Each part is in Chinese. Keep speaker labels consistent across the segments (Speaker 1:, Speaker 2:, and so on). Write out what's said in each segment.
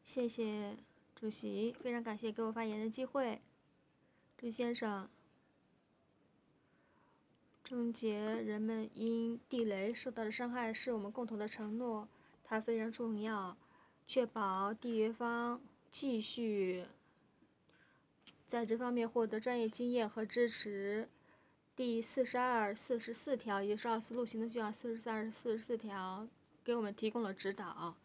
Speaker 1: 谢谢主席，非常感谢给我发言的机会。朱先生，终结人们因地雷受到的伤害是我们共同的承诺，它非常重要，确保缔约方继续在这方面获得专业经验和支持。第42、44条，也就是奥斯陆行动计划42、44条，给我们提供了指导，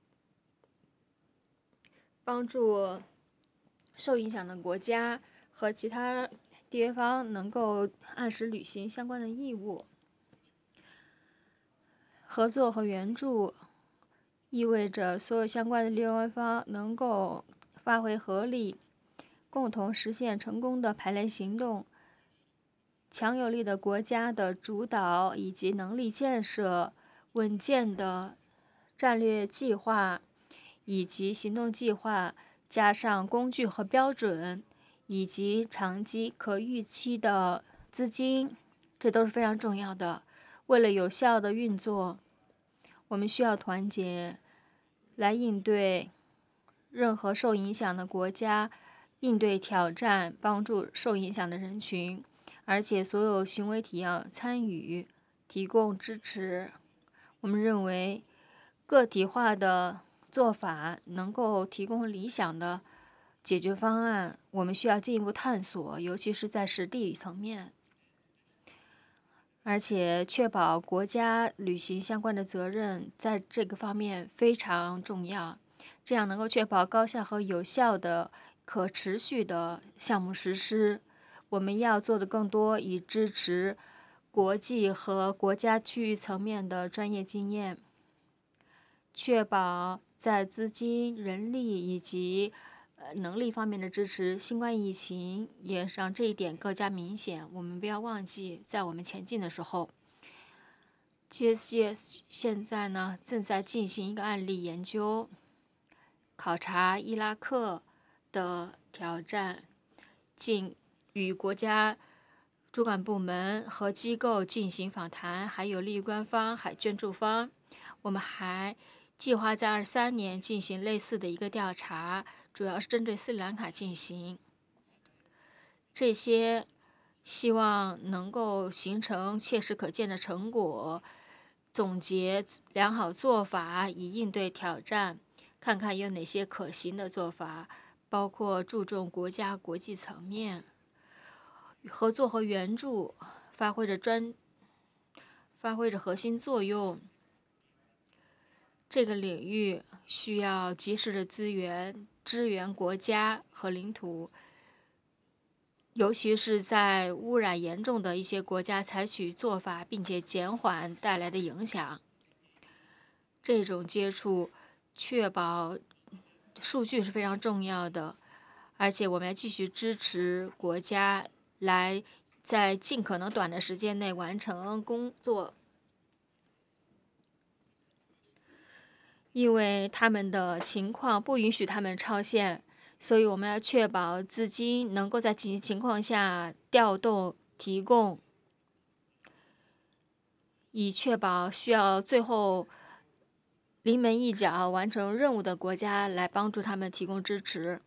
Speaker 1: 帮助受影响的国家和其他缔约方能够按时履行相关的义务。合作和援助意味着所有相关的缔约方能够发挥合力，共同实现成功的排雷行动。强有力的国家的主导以及能力建设，稳健的战略计划以及行动计划，加上工具和标准，以及长期可预期的资金，这都是非常重要的。为了有效的运作，我们需要团结来应对任何受影响的国家，应对挑战，帮助受影响的人群，而且所有行为体要参与，提供支持。我们认为个体化的做法能够提供理想的解决方案，我们需要进一步探索，尤其是在实地层面，而且确保国家履行相关的责任，在这个方面非常重要。这样能够确保高效和有效的可持续的项目实施。我们要做的更多，以支持国际和国家区域层面的专业经验，确保在资金、人力以及能力方面的支持。新冠疫情也让这一点更加明显。我们不要忘记，在我们前进的时候 ，GSGS 现在呢正在进行一个案例研究，考察伊拉克的挑战，与国家主管部门和机构进行访谈，还有利益官方、捐助方。我们还计划在23年进行类似的一个调查，主要是针对斯里兰卡进行。这些希望能够形成切实可见的成果，总结良好做法以应对挑战，看看有哪些可行的做法，包括注重国家国际层面合作和援助，发挥着核心作用。这个领域需要及时的资源支援国家和领土，尤其是在污染严重的一些国家采取做法，并且减缓带来的影响。这种接触确保数据是非常重要的，而且我们要继续支持国家来在尽可能短的时间内完成工作，因为他们的情况不允许他们超限，所以我们要确保资金能够在紧急情况下调动提供，以确保需要最后临门一脚完成任务的国家来帮助他们提供支持。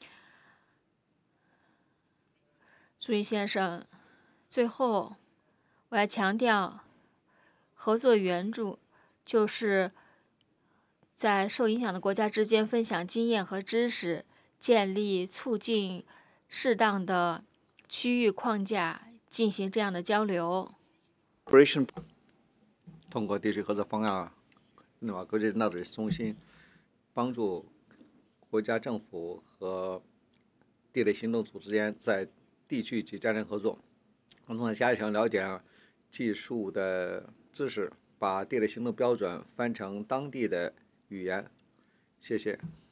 Speaker 1: 朱毅先生，最后我要强调，合作援助就是在受影响的国家之间分享经验和知识，建立促进适当的区域框架，进行这样的交流。
Speaker 2: 通过地区合作方案，国际人道主义中心帮助国家政府和地雷行动组之间在地区及家庭合作，共同加强了解技术的知识，把地雷行动标准翻成当地的语言。谢谢。